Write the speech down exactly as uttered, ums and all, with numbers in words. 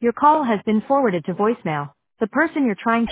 Your call has been forwarded to voicemail. The person you're trying to